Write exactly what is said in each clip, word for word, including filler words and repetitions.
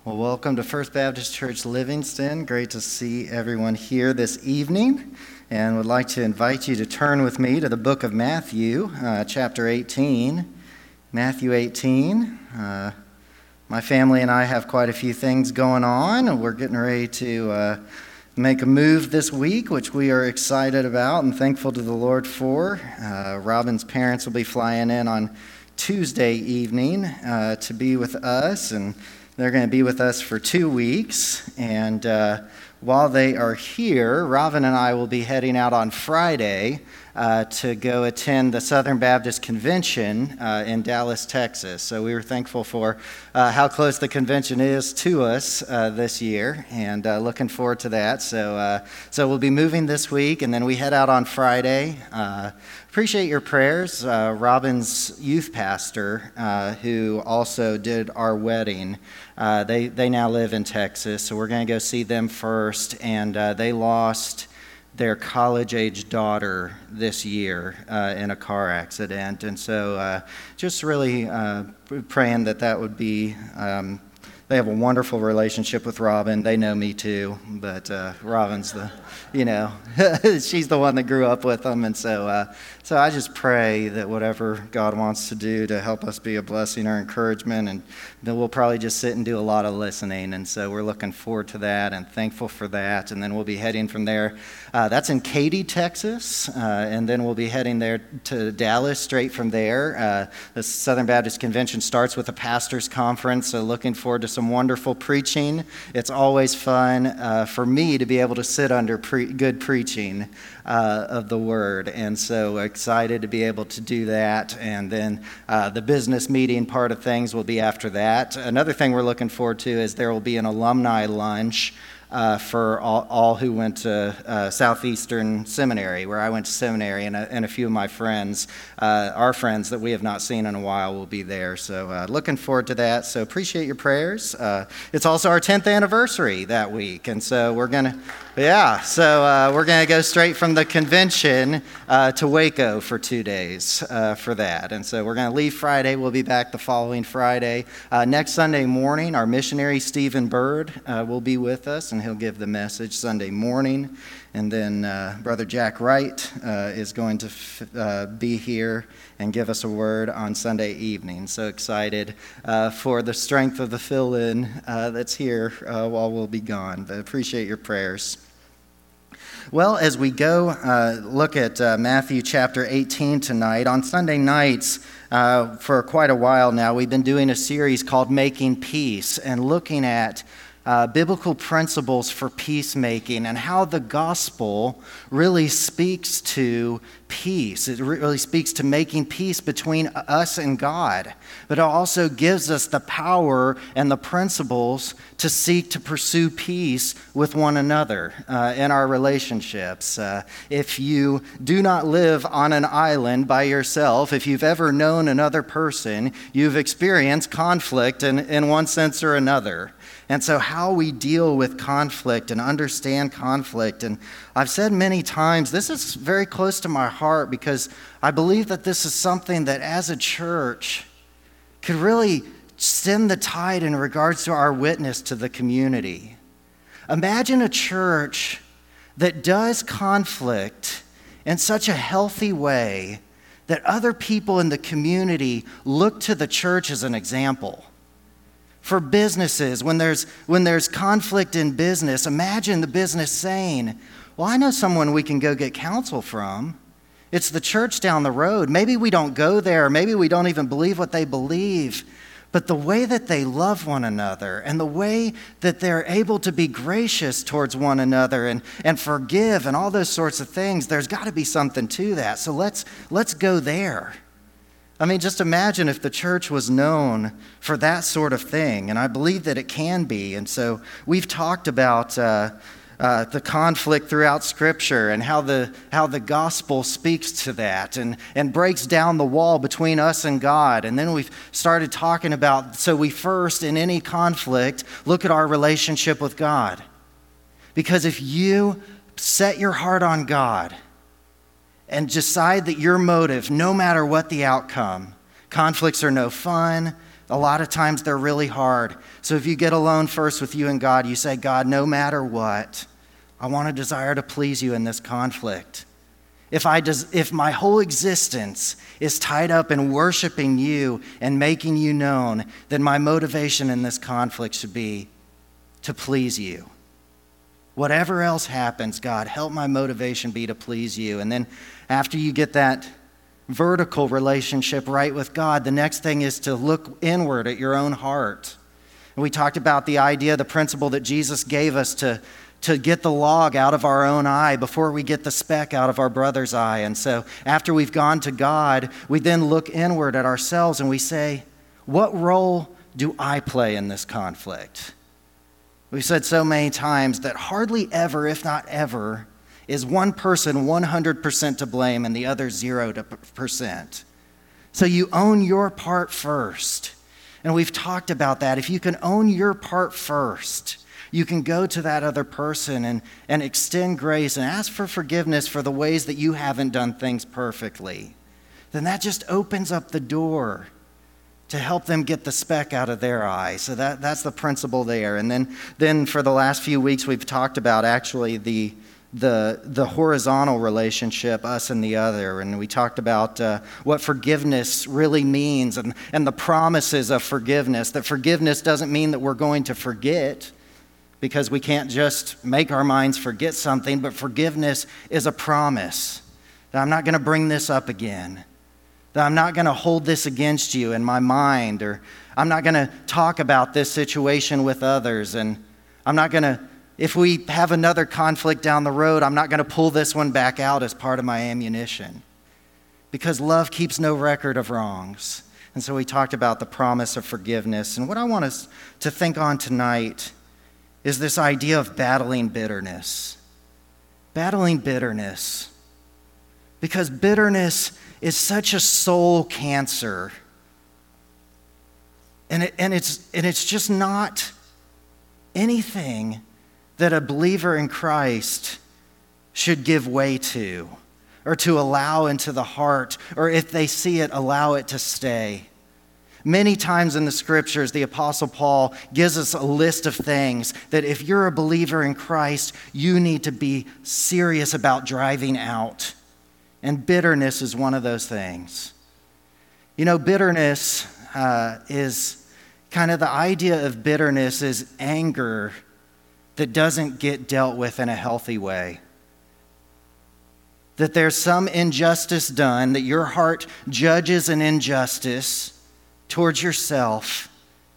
Well, welcome to First Baptist Church Livingston. Great to see everyone here this evening, and would like to invite you to turn with me to the book of Matthew, uh, chapter eighteen. Matthew eighteen. Uh, my family and I have quite a few things going on, and we're getting ready to uh, make a move this week, which we are excited about and thankful to the Lord for. Uh, Robin's parents will be flying in on Tuesday evening uh, to be with us, and they're going to be with us for two weeks, and uh, while they are here, Robin and I will be heading out on Friday uh, to go attend the Southern Baptist Convention uh, in Dallas, Texas. So we were thankful for uh, how close the convention is to us uh, this year, and uh, looking forward to that. So, uh, so we'll be moving this week, and then we head out on Friday. Uh, Appreciate your prayers. Uh, Robin's youth pastor, uh, who also did our wedding, uh, they, they now live in Texas, so we're going to go see them first, and uh, they lost their college-age daughter this year uh, in a car accident, and so uh, just really uh, praying that that would be... Um, They have a wonderful relationship with Robin. They know me too, but uh, Robin's the, you know, she's the one that grew up with them. And so uh, so I just pray that whatever God wants to do to help us be a blessing or encouragement, and then we'll probably just sit and do a lot of listening. And so we're looking forward to that and thankful for that. And then we'll be heading from there. Uh, that's in Katy, Texas. Uh, and then we'll be heading there to Dallas straight from there. Uh, the Southern Baptist Convention starts with a pastor's conference, so looking forward to some wonderful preaching. It's always fun uh, for me to be able to sit under pre- good preaching uh, of the Word, and so excited to be able to do that. And then uh, the business meeting part of things will be after that. Another thing we're looking forward to is there will be an alumni lunch Uh, for all, all who went to uh, Southeastern Seminary, where I went to seminary, and a, and a few of my friends, uh, our friends that we have not seen in a while, will be there. So uh, looking forward to that. So appreciate your prayers. Uh, it's also our tenth anniversary that week, and so we're going to, yeah, so uh, we're going to go straight from the convention uh, to Waco for two days uh, for that. And so we're going to leave Friday. We'll be back the following Friday. Uh, next Sunday morning, our missionary, Stephen Bird, uh, will be with us, and he'll give the message Sunday morning. And then uh, Brother Jack Wright uh, is going to f- uh, be here and give us a word on Sunday evening. So excited uh, for the strength of the fill-in uh, that's here uh, while we'll be gone. But appreciate your prayers. Well, as we go uh, look at uh, Matthew chapter eighteen tonight, on Sunday nights, uh, for quite a while now, we've been doing a series called Making Peace, and looking at Uh, biblical principles for peacemaking and how the gospel really speaks to peace. It really speaks to making peace between us and God, but it also gives us the power and the principles to seek to pursue peace with one another uh, in our relationships. Uh, if you do not live on an island by yourself, if you've ever known another person, you've experienced conflict in, in one sense or another. And so how we deal with conflict and understand conflict, and I've said many times, this is very close to my heart because I believe that this is something that as a church could really stem the tide in regards to our witness to the community. Imagine a church that does conflict in such a healthy way that other people in the community look to the church as an example. For businesses, when there's when there's conflict in business, imagine the business saying, well, I know someone we can go get counsel from. It's the church down the road. Maybe we don't go there. Maybe we don't even believe what they believe. But the way that they love one another and the way that they're able to be gracious towards one another and, and forgive and all those sorts of things, there's got to be something to that. So let's let's go there. I mean, just imagine if the church was known for that sort of thing, and I believe that it can be. And so we've talked about uh, uh, the conflict throughout Scripture and how the how the gospel speaks to that and, and breaks down the wall between us and God. And then we've started talking about, so we first, in any conflict, look at our relationship with God. Because if you set your heart on God and decide that your motive, no matter what the outcome, conflicts are no fun, A lot of times they're really hard. So if you get alone first with you and God, you say, God, no matter what, I want a desire to please you in this conflict. If I des- if my whole existence is tied up in worshiping you and making you known, then my motivation in this conflict should be to please you. Whatever else happens, God, help my motivation be to please you. And then after you get that vertical relationship right with God, the next thing is to look inward at your own heart. And we talked about the idea, the principle that Jesus gave us to, to get the log out of our own eye before we get the speck out of our brother's eye. And so after we've gone to God, we then look inward at ourselves and we say, what role do I play in this conflict? We've said so many times that hardly ever, if not ever, is one person one hundred percent to blame and the other zero percent. So you own your part first. And we've talked about that. If you can own your part first, you can go to that other person and, and extend grace and ask for forgiveness for the ways that you haven't done things perfectly. Then that just opens up the door to help them get the speck out of their eye. So that, that's the principle there. And then, then for the last few weeks, we've talked about actually the the the horizontal relationship, us and the other. And we talked about uh, what forgiveness really means and, and the promises of forgiveness. That forgiveness doesn't mean that we're going to forget, because we can't just make our minds forget something, but forgiveness is a promise that I'm not going to bring this up again, that I'm not going to hold this against you in my mind, or I'm not going to talk about this situation with others, and I'm not going to, if we have another conflict down the road, I'm not going to pull this one back out as part of my ammunition, because love keeps no record of wrongs. And so we talked about the promise of forgiveness. And what I want us to think on tonight is this idea of battling bitterness. Battling bitterness. Because bitterness is such a soul cancer. And it, and it's and it's just not anything that a believer in Christ should give way to, or to allow into the heart, or if they see it, allow it to stay. Many times in the scriptures, the Apostle Paul gives us a list of things that if you're a believer in Christ, you need to be serious about driving out. And bitterness is one of those things. You know, bitterness uh, is kind of the idea of bitterness is anger that doesn't get dealt with in a healthy way. That there's some injustice done, that your heart judges an injustice towards yourself.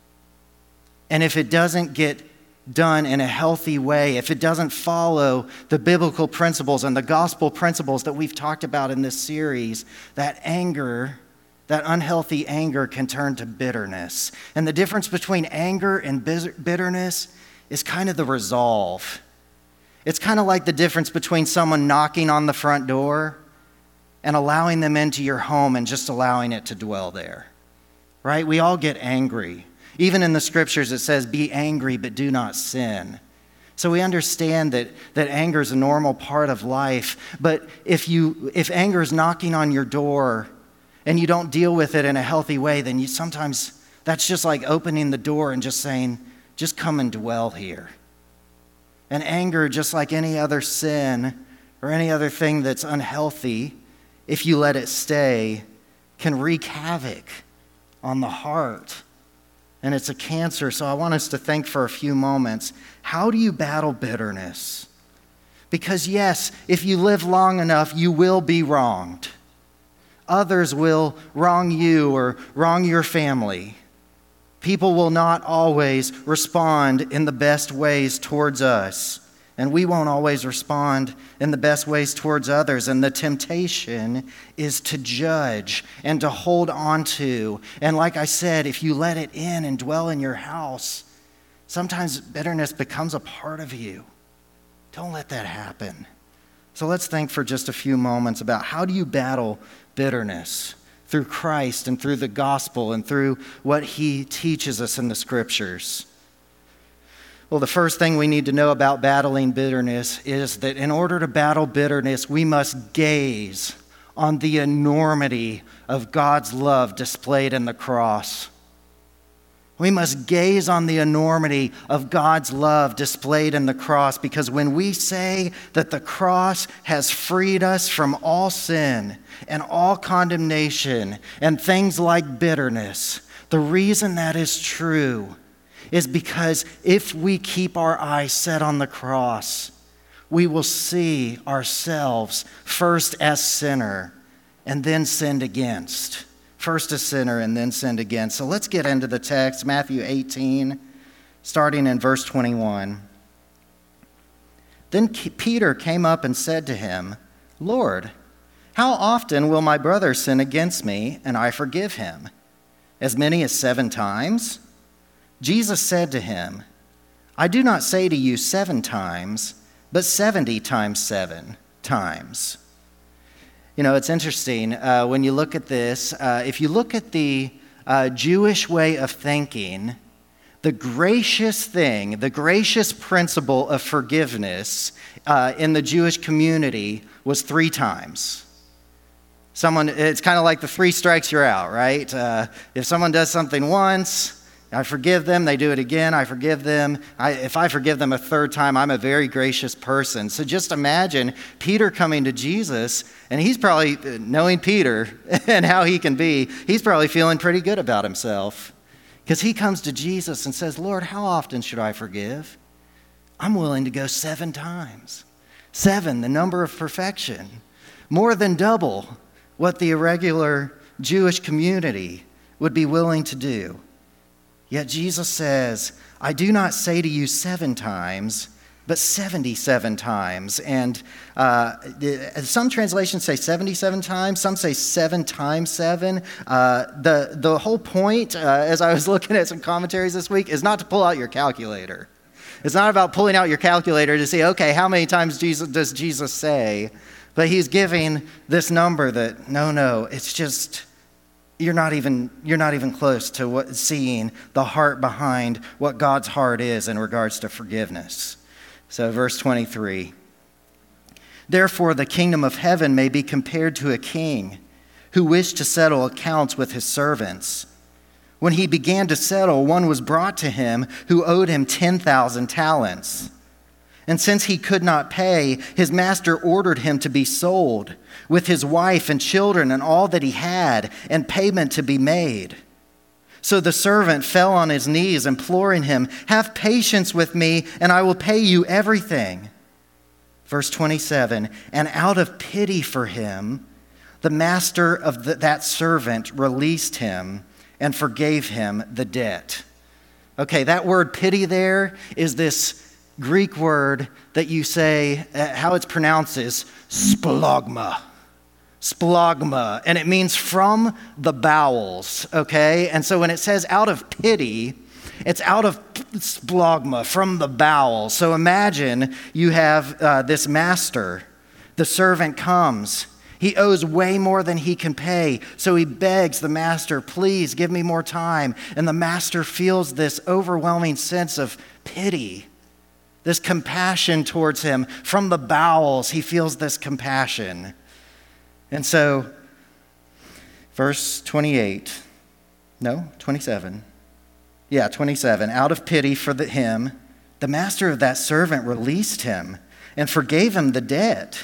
And if it doesn't get done in a healthy way, if it doesn't follow the biblical principles and the gospel principles that we've talked about in this series, that anger, that unhealthy anger can turn to bitterness. And the difference between anger and bitterness is kind of the resolve. It's kind of like the difference between someone knocking on the front door and allowing them into your home and just allowing it to dwell there, right? We all get angry. Even in the scriptures it says, be angry but do not sin. So we understand that, that anger is a normal part of life, but if you if anger is knocking on your door and you don't deal with it in a healthy way, then you sometimes, that's just like opening the door and just saying, just come and dwell here. And anger, just like any other sin or any other thing that's unhealthy, if you let it stay, can wreak havoc on the heart. And it's a cancer. So I want us to think for a few moments, how do you battle bitterness? Because yes, if you live long enough, you will be wronged. Others will wrong you or wrong your family. People will not always respond in the best ways towards us, and we won't always respond in the best ways towards others. And the temptation is to judge and to hold on to. And like I said, if you let it in and dwell in your house, sometimes bitterness becomes a part of you. Don't let that happen. So let's think for just a few moments about how do you battle bitterness? Through Christ and through the gospel and through what he teaches us in the scriptures. Well, the first thing we need to know about battling bitterness is that in order to battle bitterness, we must gaze on the enormity of God's love displayed in the cross. We must gaze on the enormity of God's love displayed in the cross, because when we say that the cross has freed us from all sin and all condemnation and things like bitterness, the reason that is true is because if we keep our eyes set on the cross, we will see ourselves first as sinner and then sinned against. First a sinner and then sinned against. So let's get into the text, Matthew eighteen, starting in verse twenty-one. Then Peter came up and said to him, Lord, how often will my brother sin against me and I forgive him? As many as seven times? Jesus said to him, I do not say to you seven times, but seventy times seven times. You know, it's interesting uh, when you look at this. Uh, if you look at the uh, Jewish way of thinking, the gracious thing, the gracious principle of forgiveness uh, in the Jewish community was three times. Someone, it's kind of like the three strikes you're out, right? Uh, if someone does something once, I forgive them, they do it again, I forgive them. I, if I forgive them a third time, I'm a very gracious person. So just imagine Peter coming to Jesus, and he's probably, knowing Peter and how he can be, he's probably feeling pretty good about himself. Because he comes to Jesus and says, Lord, how often should I forgive? I'm willing to go seven times. Seven, the number of perfection. More than double what the irregular Jewish community would be willing to do. Yet Jesus says, I do not say to you seven times, but seventy-seven times. And uh, some translations say seventy-seven times. Some say seven times seven. Uh, the, the whole point, uh, as I was looking at some commentaries this week, is not to pull out your calculator. It's not about pulling out your calculator to see, okay, how many times Jesus, does Jesus say? But he's giving this number that, no, no, it's just... You're not even you're not even close to what, seeing the heart behind what God's heart is in regards to forgiveness. So verse twenty-three. Therefore the kingdom of heaven may be compared to a king who wished to settle accounts with his servants. When he began to settle, one was brought to him who owed him ten thousand talents. And since he could not pay, his master ordered him to be sold, with his wife and children and all that he had, and payment to be made. So the servant fell on his knees, imploring him, have patience with me, and I will pay you everything. Verse twenty-seven, and out of pity for him, the master of the, that servant released him and forgave him the debt. Okay, that word pity there is this Greek word that you say, uh, how it's pronounced is splagma. Splagma. And it means from the bowels, okay? And so when it says out of pity, it's out of splagma, from the bowels. So imagine you have uh, this master. The servant comes. He owes way more than he can pay. So he begs the master, please give me more time. And the master feels this overwhelming sense of pity. This compassion towards him. From the bowels, he feels this compassion. And so, verse twenty-eight, no, twenty-seven. Yeah, twenty-seven. Out of pity for the, him, the master of that servant released him and forgave him the debt.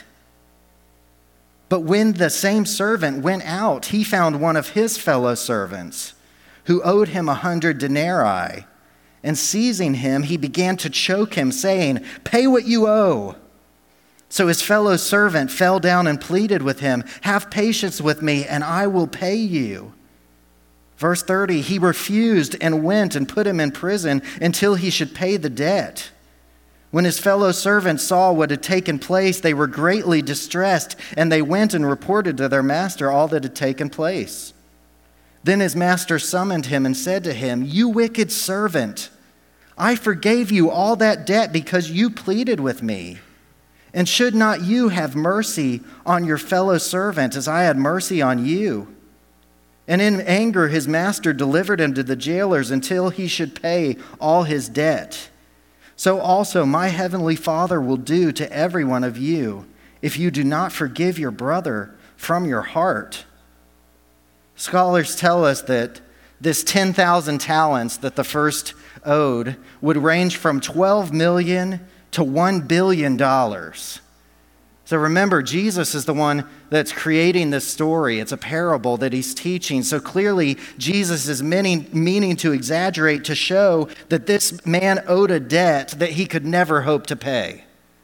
But when the same servant went out, he found one of his fellow servants who owed him a hundred denarii. And seizing him, he began to choke him, saying, pay what you owe. So his fellow servant fell down and pleaded with him, have patience with me, and I will pay you. Verse thirty, he refused and went and put him in prison until he should pay the debt. When his fellow servants saw what had taken place, they were greatly distressed, and they went and reported to their master all that had taken place. Then his master summoned him and said to him, you wicked servant, I forgave you all that debt because you pleaded with me. And should not you have mercy on your fellow servant as I had mercy on you? And in anger his master delivered him to the jailers until he should pay all his debt. So also my heavenly Father will do to every one of you if you do not forgive your brother from your heart. Scholars tell us that this ten thousand talents that the first owed would range from twelve million to one billion dollars. So remember, Jesus is the one that's creating this story. It's a parable that he's teaching. So clearly, Jesus is meaning, meaning to exaggerate to show that this man owed a debt that he could never hope to pay.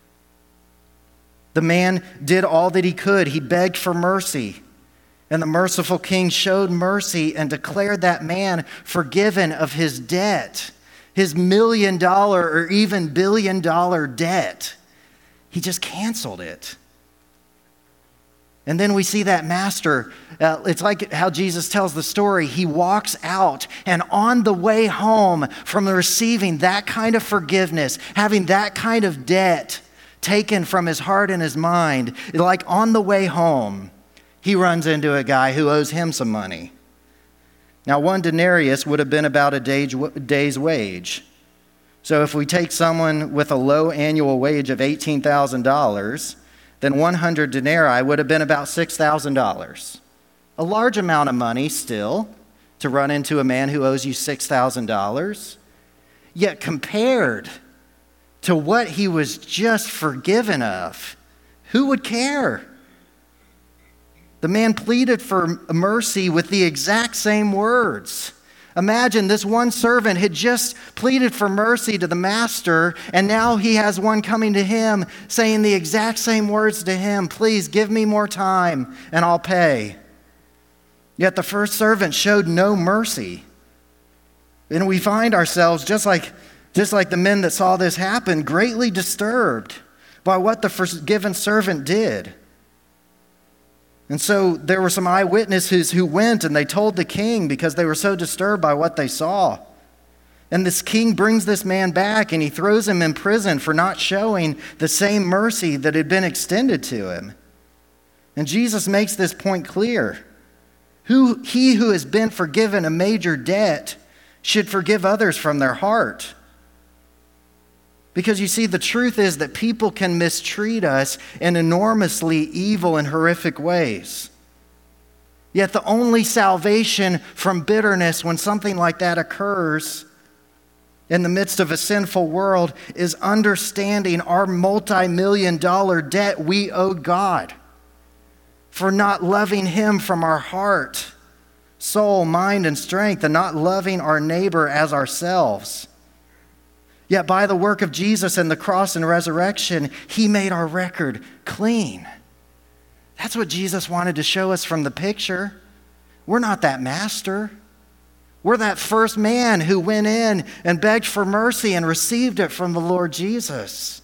The man did all that he could. He begged for mercy. And the merciful king showed mercy and declared that man forgiven of his debt, his million dollar or even billion dollar debt. He just canceled it. And then we see that master, uh, it's like how Jesus tells the story. He walks out, and on the way home from receiving that kind of forgiveness, having that kind of debt taken from his heart and his mind, like on the way home, he runs into a guy who owes him some money. Now, one denarius would have been about a day's wage. So if we take someone with a low annual wage of eighteen thousand dollars, then one hundred denarii would have been about six thousand dollars. A large amount of money still to run into a man who owes you six thousand dollars. Yet compared to what he was just forgiven of, who would care? The man pleaded for mercy with the exact same words. Imagine this one servant had just pleaded for mercy to the master, and now he has one coming to him saying the exact same words to him. Please give me more time and I'll pay. Yet the first servant showed no mercy. And we find ourselves, just like, just like the men that saw this happen, greatly disturbed by what the forgiven servant did. And so there were some eyewitnesses who went and they told the king because they were so disturbed by what they saw. And this king brings this man back and he throws him in prison for not showing the same mercy that had been extended to him. And Jesus makes this point clear. Who, he who has been forgiven a major debt should forgive others from their heart. Because you see, the truth is that people can mistreat us in enormously evil and horrific ways. Yet the only salvation from bitterness when something like that occurs in the midst of a sinful world is understanding our multi-million dollar debt we owe God for not loving him from our heart, soul, mind, and strength, and not loving our neighbor as ourselves. Yet by the work of Jesus and the cross and resurrection, he made our record clean. That's what Jesus wanted to show us from the picture. We're not that master. We're that first man who went in and begged for mercy and received it from the Lord Jesus.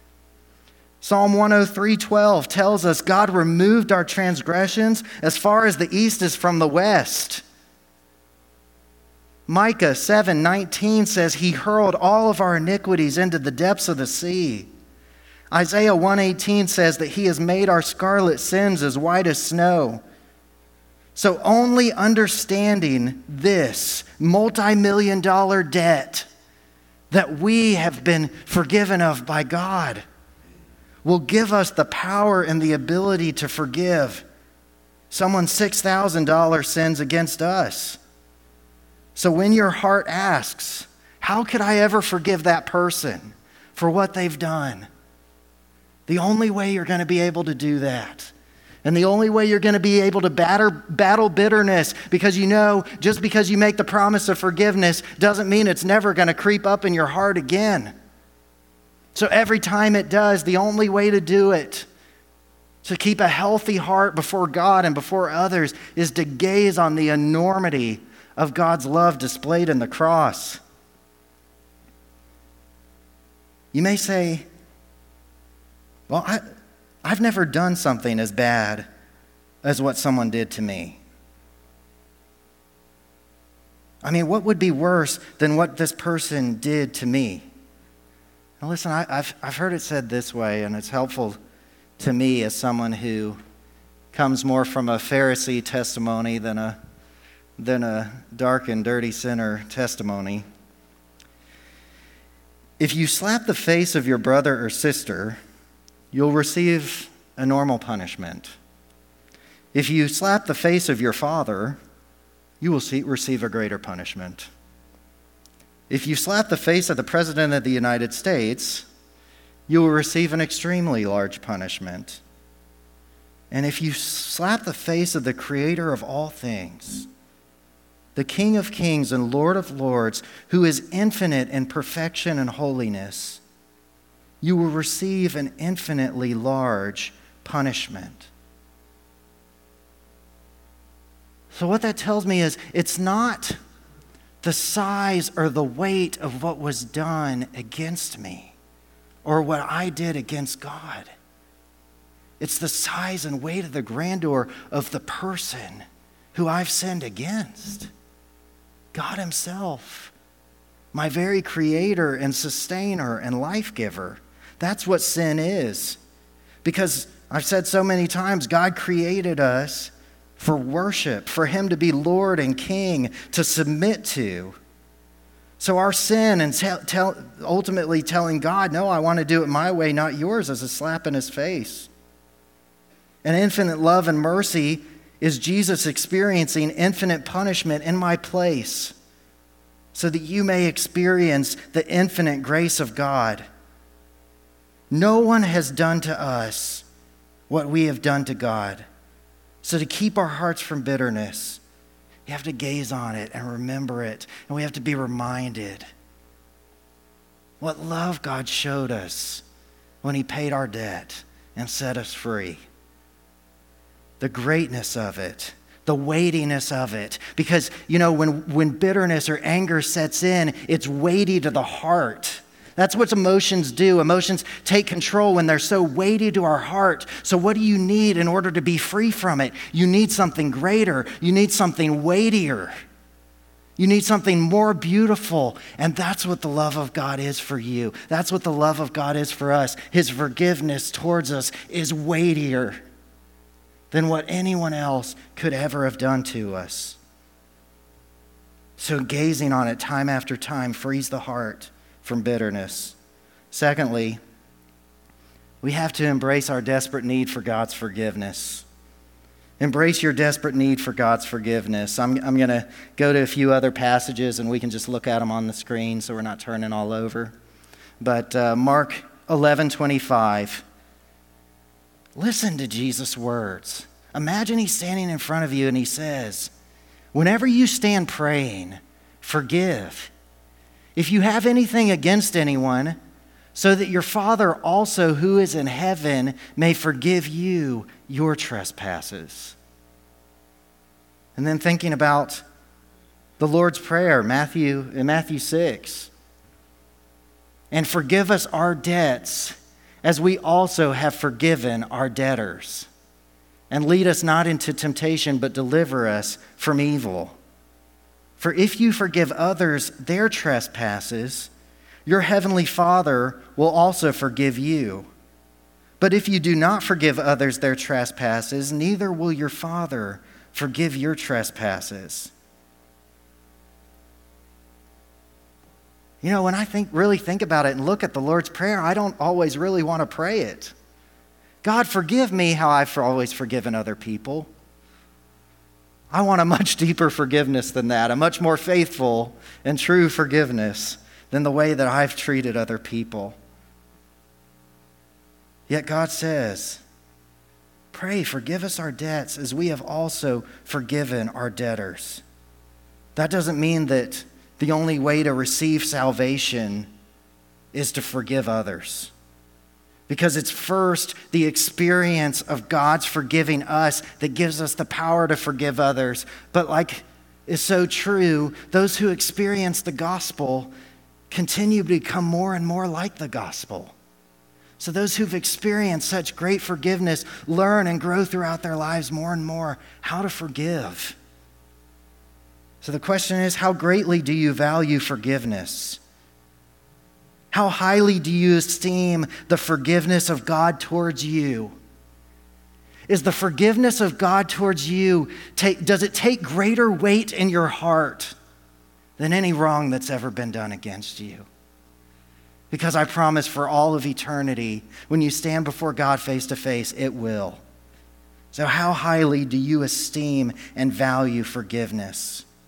Psalm one oh three twelve tells us God removed our transgressions as far as the east is from the west. Micah seven nineteen says he hurled all of our iniquities into the depths of the sea. Isaiah one eighteen says that he has made our scarlet sins as white as snow. So only understanding this multi-million dollar debt that we have been forgiven of by God will give us the power and the ability to forgive someone's six thousand dollars sins against us. So when your heart asks, how could I ever forgive that person for what they've done? The only way you're going to be able to do that, and the only way you're going to be able to batter, battle bitterness, because you know, just because you make the promise of forgiveness doesn't mean it's never going to creep up in your heart again. So every time it does, the only way to do it, to keep a healthy heart before God and before others, is to gaze on the enormity of God's love displayed in the cross. You may say, well, I, I've never done something as bad as what someone did to me. I mean, what would be worse than what this person did to me? Now listen, I, I've, I've heard it said this way, and it's helpful to me as someone who comes more from a Pharisee testimony than a than a dark and dirty sinner testimony. If you slap the face of your brother or sister, you'll receive a normal punishment. If you slap the face of your father, you will see, receive a greater punishment. If you slap the face of the President of the United States, you will receive an extremely large punishment. And if you slap the face of the Creator of all things, the King of kings and Lord of lords, who is infinite in perfection and holiness, you will receive an infinitely large punishment. So what that tells me is it's not the size or the weight of what was done against me or what I did against God. It's the size and weight of the grandeur of the person who I've sinned against. God himself, my very creator and sustainer and life giver. That's what sin is. Because I've said so many times, God created us for worship, for him to be Lord and King, to submit to. So our sin and tell, tell, ultimately telling God, no, I want to do it my way, not yours, is a slap in his face. And infinite love and mercy is Jesus experiencing infinite punishment in my place so that you may experience the infinite grace of God. No one has done to us what we have done to God. So to keep our hearts from bitterness, you have to gaze on it and remember it, and we have to be reminded what love God showed us when he paid our debt and set us free. The greatness of it, the weightiness of it. Because, you know, when, when bitterness or anger sets in, it's weighty to the heart. That's what emotions do. Emotions take control when they're so weighty to our heart. So what do you need in order to be free from it? You need something greater. You need something weightier. You need something more beautiful. And that's what the love of God is for you. That's what the love of God is for us. His forgiveness towards us is weightier than what anyone else could ever have done to us. So gazing on it time after time frees the heart from bitterness. Secondly, we have to embrace our desperate need for God's forgiveness. Embrace your desperate need for God's forgiveness. I'm, I'm going to go to a few other passages and we can just look at them on the screen so we're not turning all over. But uh, Mark eleven twenty-five. Listen to Jesus' words. Imagine he's standing in front of you and he says, whenever you stand praying, forgive. If you have anything against anyone, so that your Father also who is in heaven may forgive you your trespasses. And then thinking about the Lord's Prayer, Matthew in Matthew six. And forgive us our debts as we also have forgiven our debtors. And lead us not into temptation, but deliver us from evil. For if you forgive others their trespasses, your heavenly Father will also forgive you. But if you do not forgive others their trespasses, neither will your Father forgive your trespasses. You know, when I think really think about it and look at the Lord's Prayer, I don't always really want to pray it. God, forgive me how I've always forgiven other people. I want a much deeper forgiveness than that, a much more faithful and true forgiveness than the way that I've treated other people. Yet God says, pray, forgive us our debts as we have also forgiven our debtors. That doesn't mean that the only way to receive salvation is to forgive others. Because it's first the experience of God's forgiving us that gives us the power to forgive others. But like is so true, those who experience the gospel continue to become more and more like the gospel. So those who've experienced such great forgiveness learn and grow throughout their lives more and more how to forgive. So the question is, how greatly do you value forgiveness? How highly do you esteem the forgiveness of God towards you? Is the forgiveness of God towards you, take, does it take greater weight in your heart than any wrong that's ever been done against you? Because I promise for all of eternity, when you stand before God face to face, it will. So how highly do you esteem and value forgiveness?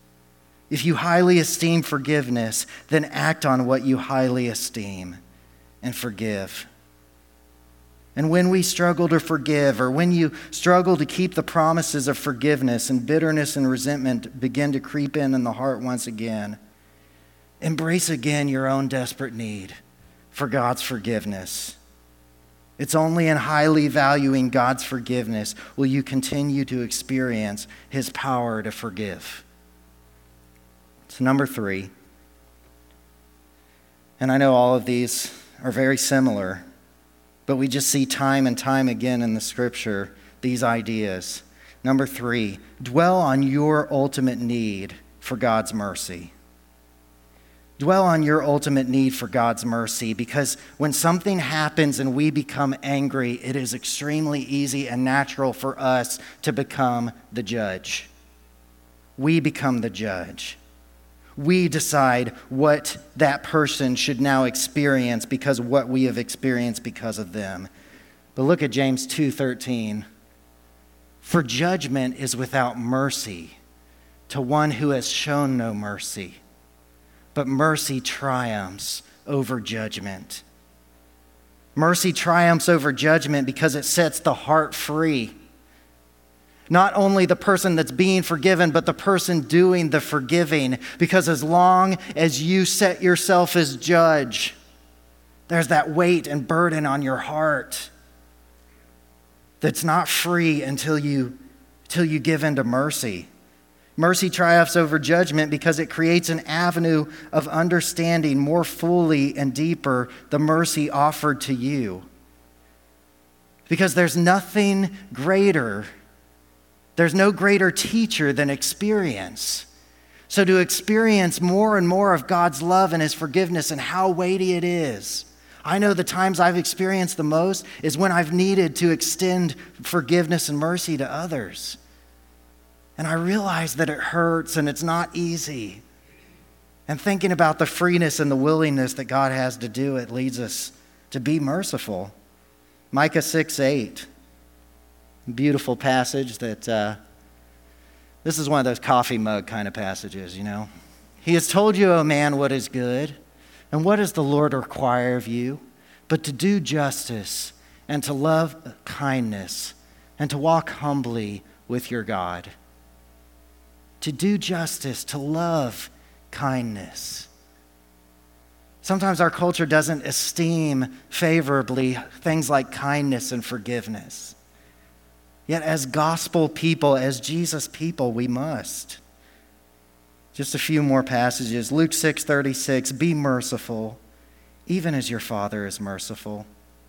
If you highly esteem forgiveness, then act on what you highly esteem and forgive. And when we struggle to forgive, or when you struggle to keep the promises of forgiveness and bitterness and resentment begin to creep in in the heart once again, embrace again your own desperate need for God's forgiveness. It's only in highly valuing God's forgiveness will you continue to experience His power to forgive. So number three, and I know all of these are very similar, but we just see time and time again in the Scripture these ideas. Number three, dwell on your ultimate need for God's mercy. Dwell on your ultimate need for God's mercy, because when something happens and we become angry, it is extremely easy and natural for us to become the judge. We become the judge. We decide what that person should now experience because of what we have experienced because of them. But look at James two thirteen. For judgment is without mercy to one who has shown no mercy, but mercy triumphs over judgment. Mercy triumphs over judgment because it sets the heart free. Not only the person that's being forgiven, but the person doing the forgiving. Because as long as you set yourself as judge, there's that weight and burden on your heart that's not free until you, until you give into mercy. Mercy triumphs over judgment because it creates an avenue of understanding more fully and deeper the mercy offered to you. Because there's nothing greater, there's no greater teacher than experience. So to experience more and more of God's love and His forgiveness and how weighty it is, I know the times I've experienced the most is when I've needed to extend forgiveness and mercy to others. And I realize that it hurts and it's not easy. And thinking about the freeness and the willingness that God has to do it leads us to be merciful. Micah six eight. Beautiful passage that, uh, this is one of those coffee mug kind of passages, you know. He has told you, O man, what is good, and what does the Lord require of you, but to do justice and to love kindness and to walk humbly with your God. To do justice, to love kindness. Sometimes our culture doesn't esteem favorably things like kindness and forgiveness. Yet as gospel people, as Jesus people, we must. Just a few more passages. Luke six thirty-six, be merciful, even as your Father is merciful.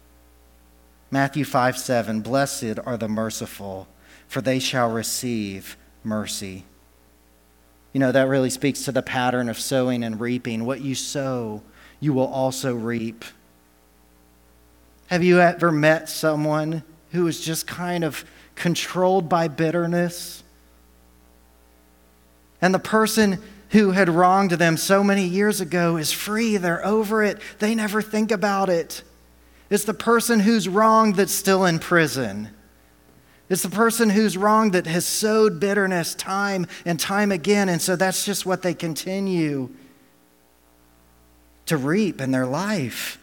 Matthew five seven, blessed are the merciful, for they shall receive mercy. You know, that really speaks to the pattern of sowing and reaping. What you sow, you will also reap. Have you ever met someone who is just kind of controlled by bitterness? And the person who had wronged them so many years ago is free. They're over it. They never think about it. It's the person who's wronged that's still in prison. It's the person who's wronged that has sowed bitterness time and time again. And so that's just what they continue to reap in their life.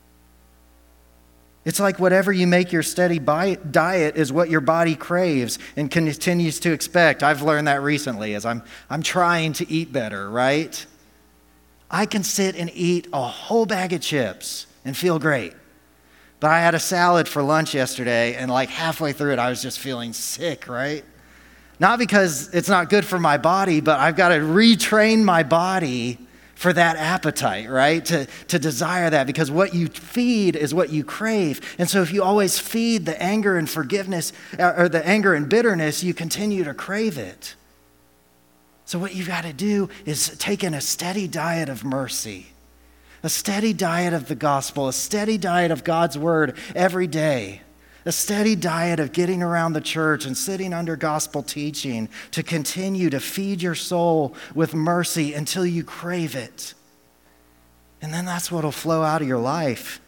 It's like whatever you make your steady diet is what your body craves and continues to expect. I've learned that recently as I'm, I'm trying to eat better, right? I can sit and eat a whole bag of chips and feel great. But I had a salad for lunch yesterday, and like halfway through it, I was just feeling sick, right? Not because it's not good for my body, but I've got to retrain my body for that appetite, right? To, to desire that, because what you feed is what you crave. And so if you always feed the anger and forgiveness, or the anger and bitterness, you continue to crave it. So what you've got to do is take in a steady diet of mercy, a steady diet of the gospel, a steady diet of God's word every day, a steady diet of getting around the church and sitting under gospel teaching to continue to feed your soul with mercy until you crave it. And then that's what will flow out of your life.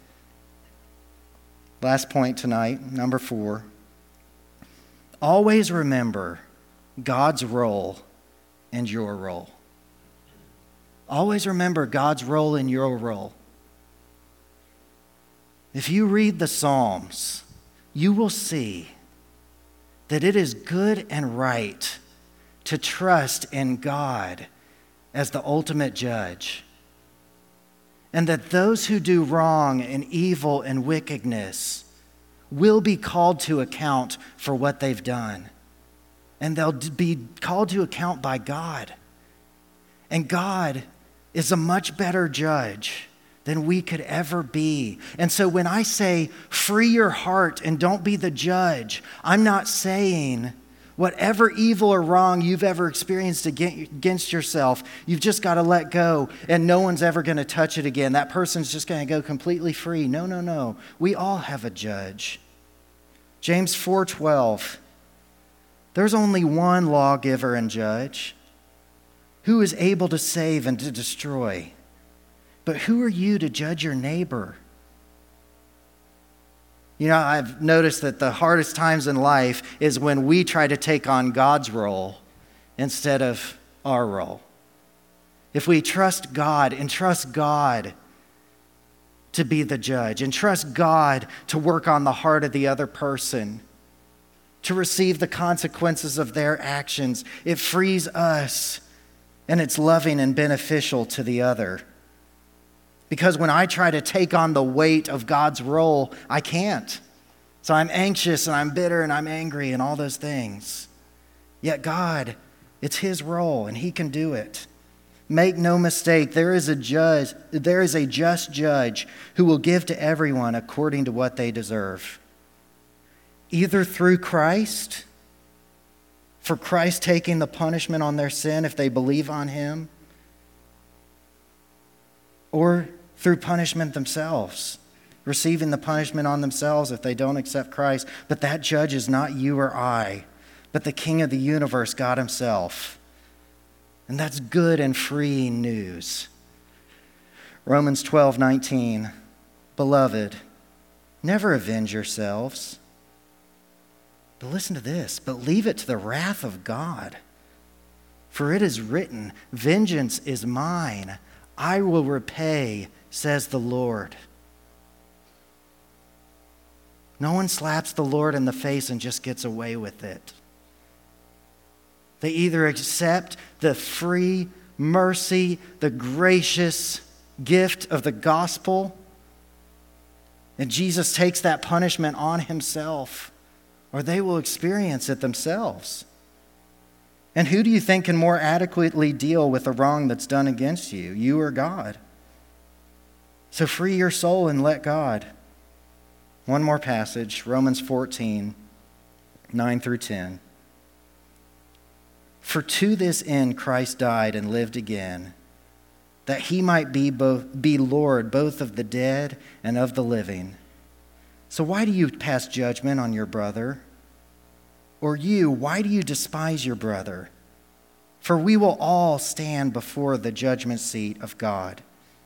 Last point tonight, number four. Always remember God's role and your role. always remember God's role in your role. If you read the Psalms, you will see that it is good and right to trust in God as the ultimate judge, and that those who do wrong and evil and wickedness will be called to account for what they've done. And they'll be called to account by God. And God is a much better judge than we could ever be. And so when I say, free your heart and don't be the judge, I'm not saying whatever evil or wrong you've ever experienced against yourself, you've just got to let go and no one's ever going to touch it again. That person's just going to go completely free. No, no, no. We all have a judge. James four twelve. There's only one lawgiver and judge who is able to save and to destroy. But who are you to judge your neighbor? You know, I've noticed that the hardest times in life is when we try to take on God's role instead of our role. If we trust God and trust God to be the judge and trust God to work on the heart of the other person, to receive the consequences of their actions, it frees us and it's loving and beneficial to the other. Because when I try to take on the weight of God's role, I can't. So I'm anxious and I'm bitter and I'm angry and all those things. Yet God, it's His role and He can do it. Make no mistake, there is a judge, there is a just judge who will give to everyone according to what they deserve. Either through Christ, for Christ taking the punishment on their sin if they believe on Him, or through punishment themselves, receiving the punishment on themselves if they don't accept Christ. But that judge is not you or I, but the King of the universe, God Himself. And that's good and freeing news. Romans twelve nineteen. Beloved, never avenge yourselves. But listen to this, but leave it to the wrath of God. For it is written, vengeance is mine, I will repay, says the Lord. No one slaps the Lord in the face and just gets away with it. They either accept the free mercy, the gracious gift of the gospel, and Jesus takes that punishment on Himself, or they will experience it themselves. And who do you think can more adequately deal with the wrong that's done against you, you or God? So free your soul and let God. One more passage, Romans fourteen, nine through ten. For to this end Christ died and lived again, that He might be both be Lord both of the dead and of the living. So why do you pass judgment on your brother? Or you, why do you despise your brother? For we will all stand before the judgment seat of God.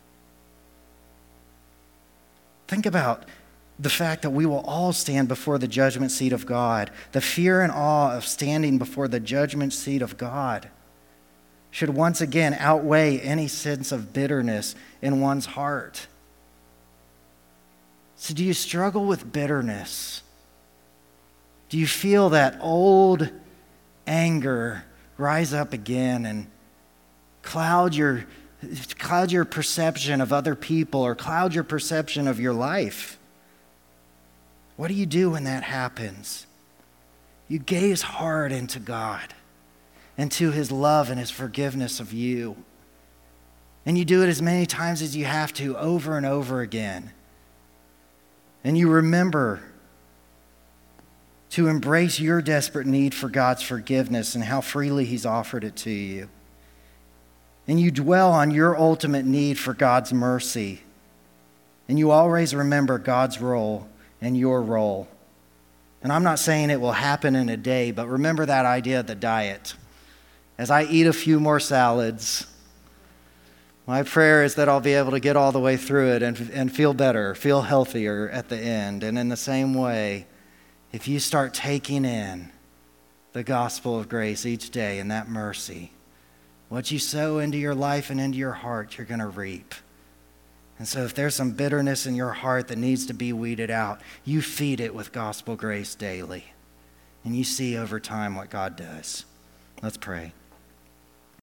Think about the fact that we will all stand before the judgment seat of God. The fear and awe of standing before the judgment seat of God should once again outweigh any sense of bitterness in one's heart. So do you struggle with bitterness? Do you feel that old anger rise up again and cloud your, cloud your perception of other people or cloud your perception of your life? What do you do when that happens? You gaze hard into God, into His love and His forgiveness of you. And you do it as many times as you have to, over and over again. And you remember to embrace your desperate need for God's forgiveness and how freely He's offered it to you. And you dwell on your ultimate need for God's mercy. And you always remember God's role and your role. And I'm not saying it will happen in a day, but remember that idea of the diet. As I eat a few more salads, my prayer is that I'll be able to get all the way through it and, and feel better, feel healthier at the end. And in the same way, if you start taking in the gospel of grace each day and that mercy, What you sow into your life and into your heart, you're going to reap. And so if there's some bitterness in your heart that needs to be weeded out, you feed it with gospel grace daily. And you see over time what God does. Let's pray.